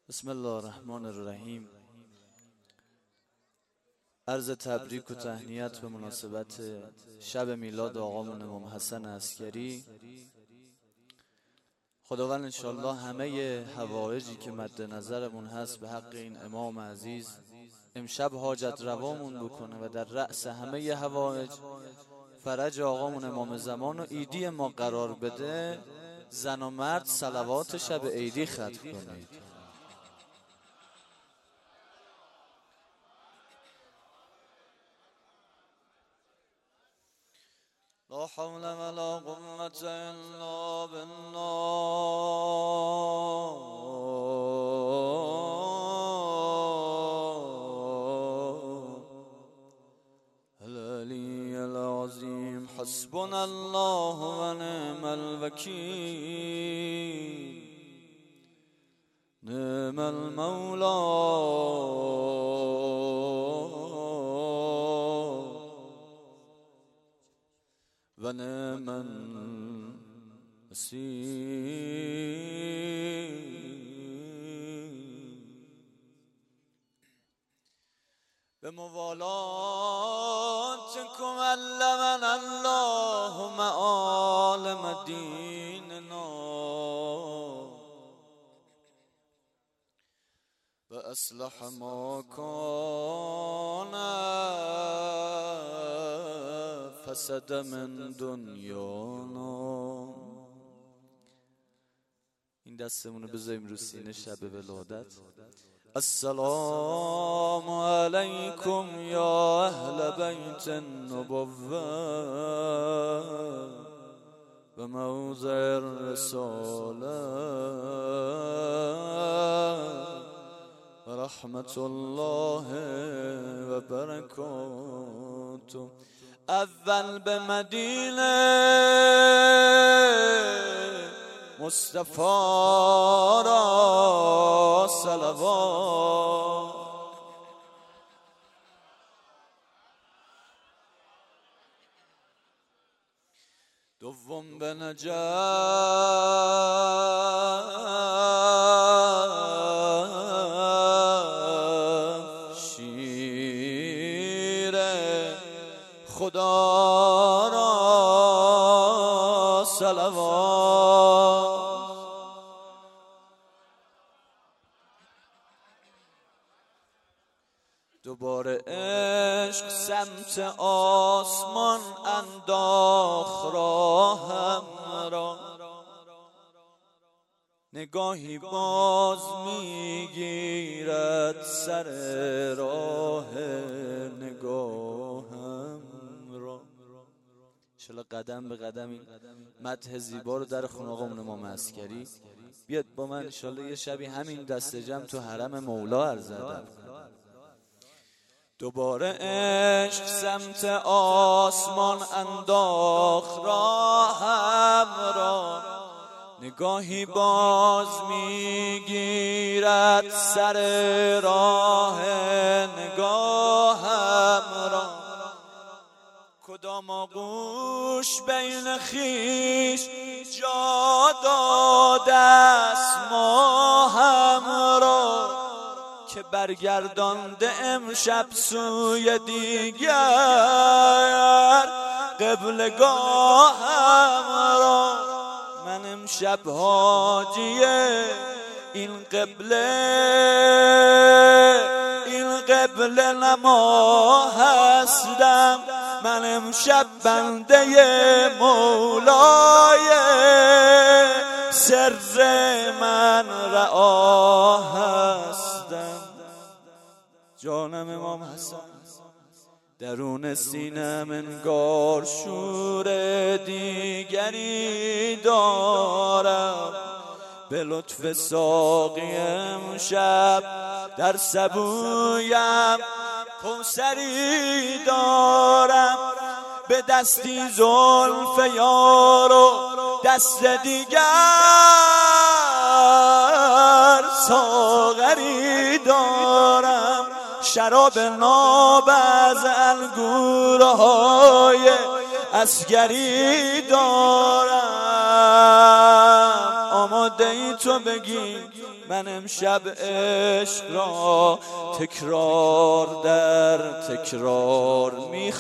بسم الله الرحمن الرحیم. عرض تبریک و تهنیت به مناسبت شب میلاد آقامون امام حسن عسکری. خداوند انشالله همه حوائجی که مد نظرمون هست به حق این امام عزیز امشب حاجت روامون بکنه و در رأس همه حوائج فرج آقامون امام زمان و عیدی ما قرار بده. زن و مرد صلوات شب عیدی ختم کنید. لا حول ولا قوة إلا بالله. العلي العظيم. حسبنا الله ونعم الوكيل. نعم المولى و نعم النصير. به موالاتكم علمنا الله معالم ديننا و اصلح ما كان فسد من دنیانا. این دستمونو بذاریم رو سینه شب ولادت. السلام علیکم یا اهل بیت النبوة و موضع الرسالة و رحمت الله و برکاته. اول به مدینه مصطفی را صلوات. دوم به نجف شیر خدا را صلوات. دوباره عشق سمت آسمان انداخت راهم را. نگاهی باز میگیرد سر راه نگاهم را. انشالله قدم به قدم این مدح زیبا رو در خونه آقامون امام عسکری بیاد با من. انشالله یه شبی همین دست جمع تو حرم مولا عرض ادب. دوباره عشق سمت آسمان انداخت راهم را. نگاهی باز میگیرد سر راه نگاهم را. کدام آغوش بین خیش جا داده است ماهم را که برگردانده امشب سوی دیگر قبلگاهم را. من امشب حاجی این قبله نما هستم. من امشب بنده مولای سر من رعا هستم. جانم امام حسن درون سینم انگار شور دیگری دارم. به لطف ساقی امشب در سبویم کوثری دارم. به دستی زلف یار و دست دیگر ساغری دارم. شراب ناب از انگورهای عسکری دارم. آماده ای تو بگی من امشب عشق را تکرار در تکرار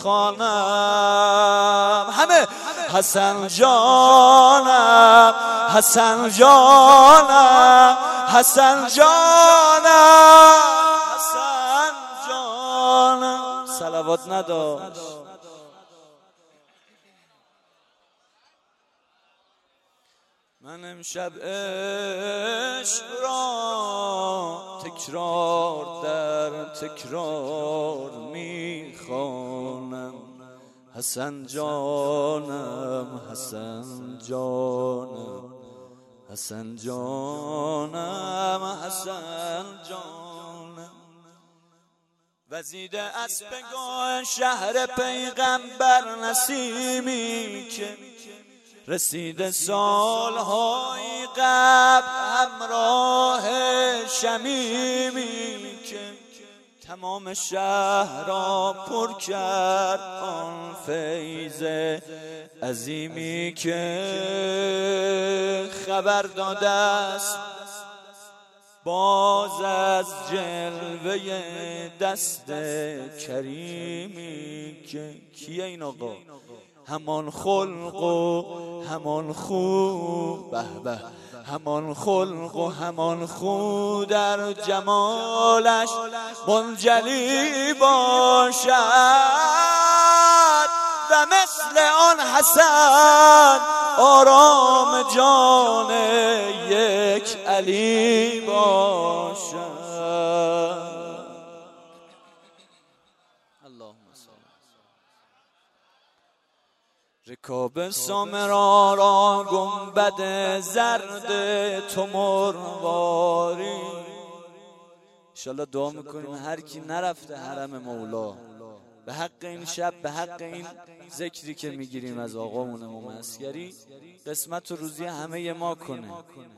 میخوانم. همه حسن جانم، حسن جانم، حسن جانم، حسن جانم. صلوات نداشت. من امشب عشق را تکرار در تکرار میخوانم. حسن جانم، حسن جانم، حسن جانم، حسن جانم. وزید اسبگاه شهر پیغمبر نسیمی که رسیده سالهای قبل همراه شمیمی که تمام شهر را پر کرد آن فیض عظیمی که خبر داده است باز از جلوه دست کریمی که کیه این آقا؟ همان خلق و همان خو، به به، همان خلق و همان خو در جمالش منجلی باشد و مثل آن حسن آرام جان یک علی باشد. رکاب سامرا را گنبد زرد تو مرواری. انشالله دعا میکنیم هر کی نرفته حرم مولا به حق این شب، به حق این ذکری که میگیریم از آقامون امام عسکری قسمت و روزی همه ما کنه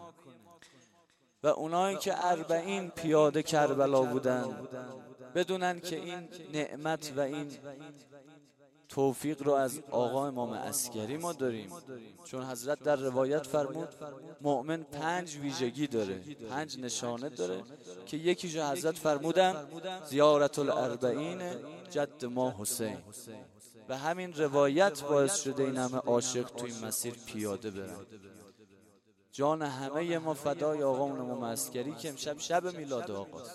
و اونایی که 40 پیاده کربلا بودن بدونن که این نعمت و این توفیق رو از آقا امام عسکری ما داریم، چون حضرت در روایت فرمود مؤمن 5 ویژگی داره، 5 نشانه داره که یکیشو حضرت فرمودن زیارت الاربعین جد ما حسین و همین روایت باعث شده این همه عاشق تو این مسیر پیاده برن. جان همه ما فدای آقا امام عسکری که امشب شب میلاد آقاست.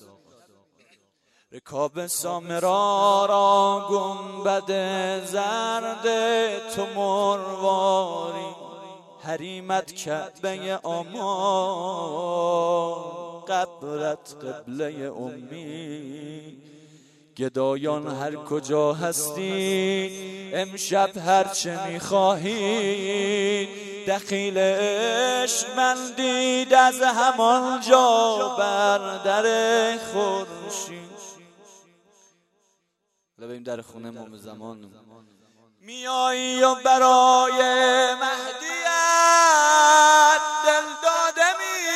رکاب سامرا را گنبد زرد تو مرواری. حریمت کعبه آمان، قبرت قبله امی. گدایان هر کجا هستی امشب هرچه میخواهی دخیل عشق بندید از همان جا بر در خورشید. بریم در خونه امام زمان. میایی و برای مهدیت دل داده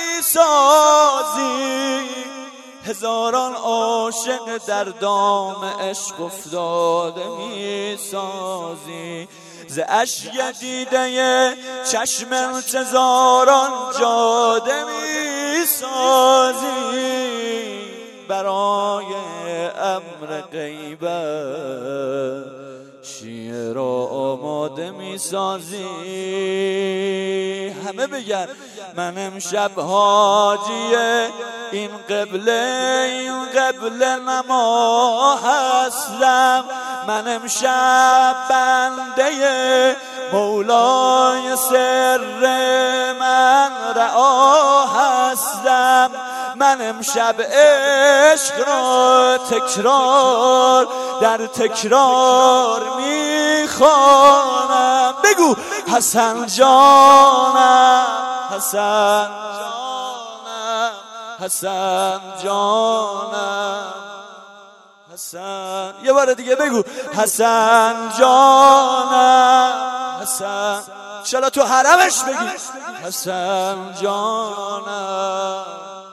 میسازی، هزاران عاشق در دام عشق افتاده میسازی. ز اشک دیده چشم انتظاران جاده میسازی، برای امر غیبت شیعه را آماده میسازی. همه بگن من امشب حاجی این قبله نما هستم، من امشب بنده مولای سر من رعا هستم، من امشب عشق را تکرار در تکرار میخوانم. بگو حسن جانم، حسن جانم، حسن جانم، حسن. یه بار دیگه بگو حسن جانم، حسن. انشالله تو حرمش بگی حسن جانم.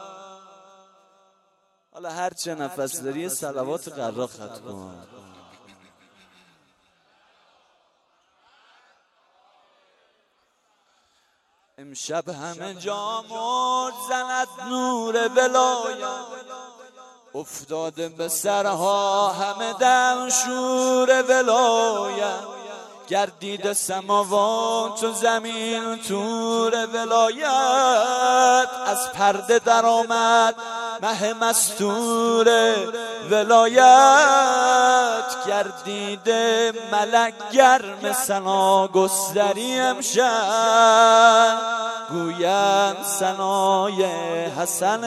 حالا هر چه نفس داری صلوات قرا خط کن. امشب امشب همه جا مرد زند نور ولایت، افتاده به سرها همه دم شور ولایت. گردید سماوات و زمین تور ولایت، از پرده در آمد مه مستور ولایت. گردید ملک گرم ثنا گستری امشب، گویند ثنای حسن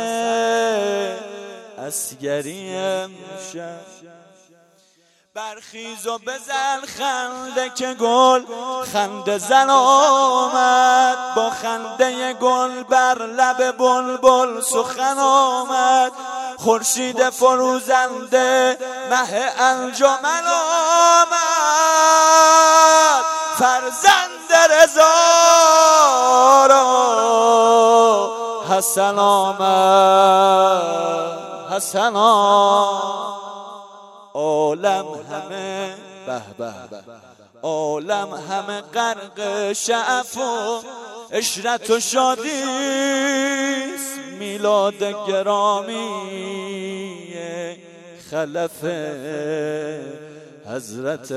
عسگری امشب. برخیز و بزن خنده که گل خنده زن آمد، با خنده گل بر لب بلبل سخن آمد. خورشید فروزنده مه انجمن آمد، فرزند رضا را حسن آمد. حسن آمد. عالم همه به به به، عالم همه غرق شعف و عشرت و شادیست. میلاد گرامی خلف حضرت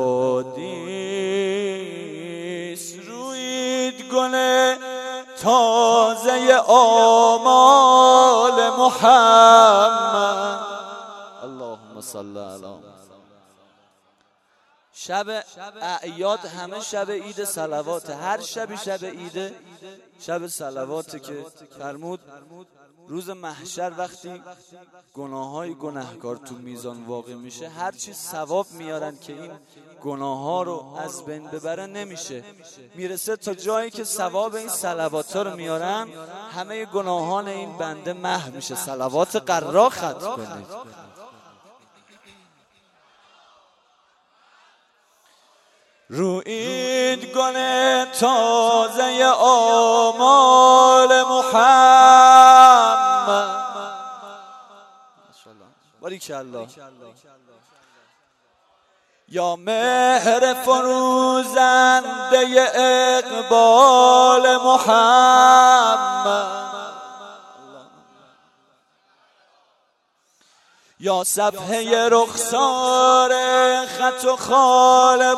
هادیست. رویید گل تازه آمال محمد، اللهم صل علی. شب اعیاد همه شب عید صلوات، هر شبی شب عید، شب صلوات که فرمود روز محشر وقتی گناههای گناهکار تو میزان واقع میشه، هر چی ثواب میارن که این گناه ها رو از بین ببره نمیشه، میرسه تا جایی که ثواب این صلوات ها رو میارن همه گناهان این بنده محو میشه. صلوات قرا ختم کنید. رویید گل تازه آمال محمد، باریکالله. یا مهر فروزنده اقبال محمد، یا صفحه رخسار خط و خال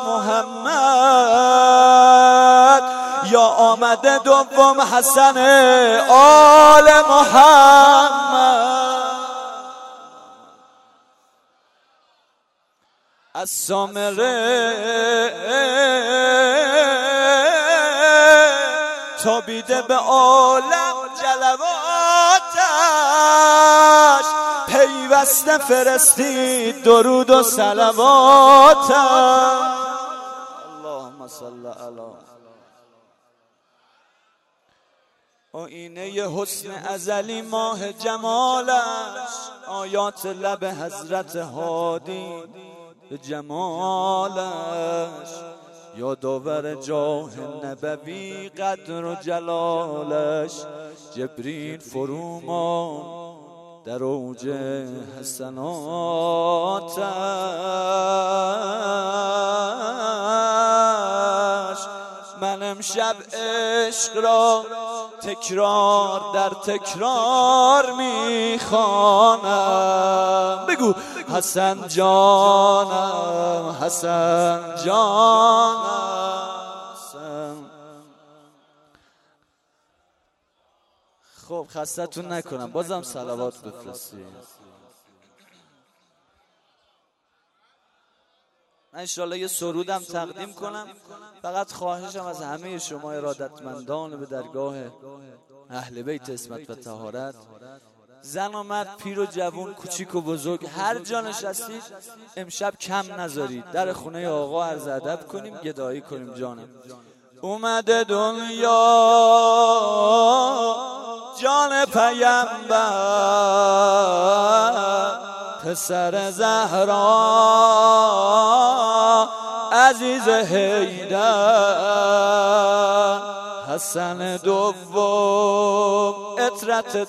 محمد، یا آمده دوم حسن آل محمد. از سامره تابیده به عالم جلواتش، پیوسته فرستید درود و صلواتش. اللهم صل علی. آینه حسن ازلی ماه جمالش، آیات لب حضرت هادی به جمالش، یادآور جاه نبوی قدر و جلالش. جبریل فرومان در اوج حسناتش. من امشب عشق را تکرار در تکرار میخوانم. بگو حسن جانم، حسن جانم. خب خستتون نکنم، بازم صلوات بفرستید. من انشالله یه سرودم تقدیم کنم. فقط خواهشم از همه شما ارادتمندان به درگاه اهل بیت عصمت و طهارت، زن و مرد، پیر و جوون، کوچیک و بزرگ، هر جا نشستید امشب کم نذارید، در خونه آقا عرض ادب کنیم، گدایی کنیم. جانم اومده دنیا جان پیامبر، پسر زهرا عزیز حیدر، حسن دوم عطرت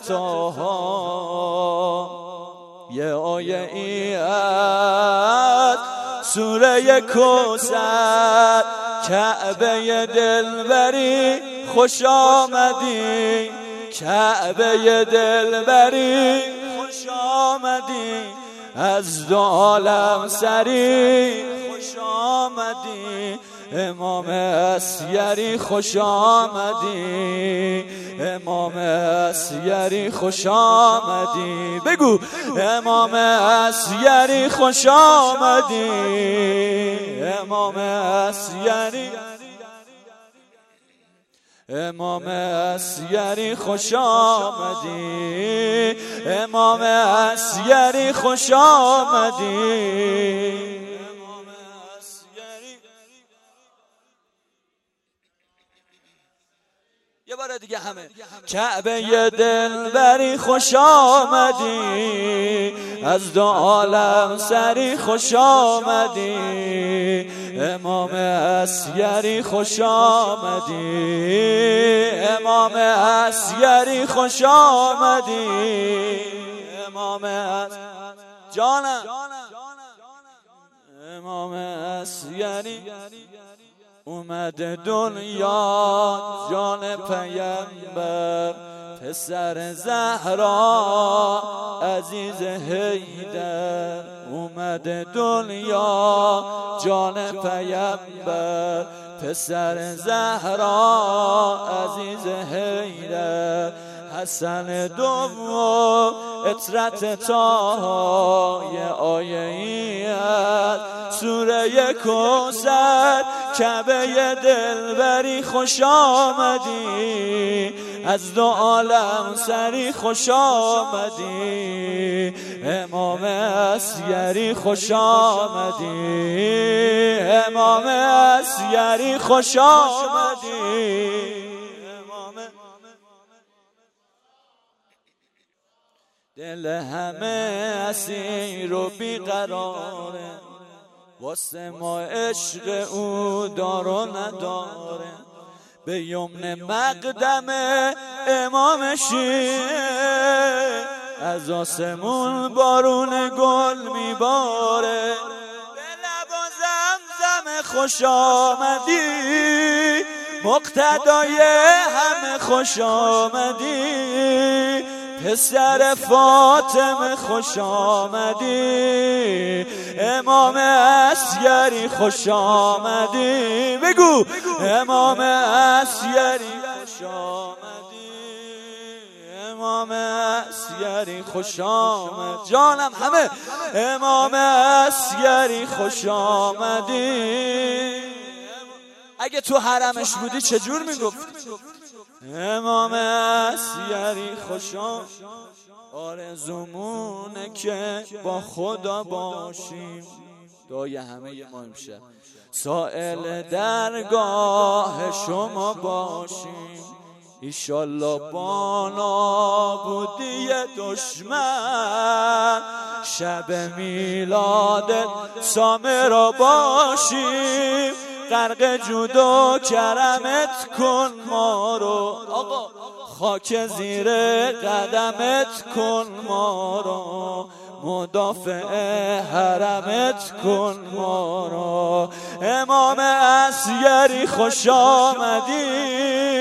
طه. یه آیه ای از سوره کوثر، کعبه دلبری خوش آمدی، کعبه دلبری خوش آمدی، از دو عالم سری خوش آمدی، امام اسیری خوش آمدی، امام اسیری خوش آمدی. بگو امام اسیری خوش آمدی، امام اسیری، امام اسیری خوش آمدی، امام اسیری خوش آمدی. یه بار دیگه همه. کعبه دلبری خوش آمدی، از دو عالم سری خوش آمدی، امام اسیری خوش آمدی، امام اسیری خوش آمدی، امام جانم، امام اسیری اومد دنیا، جان پیامبر، پسر زهرا، عزیز حیدر. اومد دنیا، جان پیامبر، پسر زهرا، عزیز حیدر. حسن دوم اطرت طه، یه آیه ای از سوره کوثر. کعبه دلبری خوش آمدی، از دو عالم سری خوش آمدی، امام اسیری خوش آمدی، امام اسیری خوش آمدی. دل همه اسیر و بیقراره، واسه ما عشق او دار و نداره. به یمن مقدم امام شیعه، از آسمون بارون گل میباره. به لب و زمزم خوش آمدی، مقتدای همه خوش آمدی، پسر فاطمه خوش آمدی، امام اسیری خوش آمدی. بگو امام اسیری خوش آمدی، امام اسیری خوش آمد. جانم همه. امام اسیری خوش آمدی. اگه تو حرمش بودی چجور میگفتی؟ امام اسیری خوش آمد. آرزومونه که با خدا باشیم، دعای همه ما امشب، سائل درگاه شما باشیم. ایشالله با نابودی دشمن، شب میلادت سامرا باشیم. غرق جود و کرمت کن ما رو، آقا خاک زیر قدمت کن ما رو، مدافع حرمت کن ما رو. امام اسیری خوش آمدی،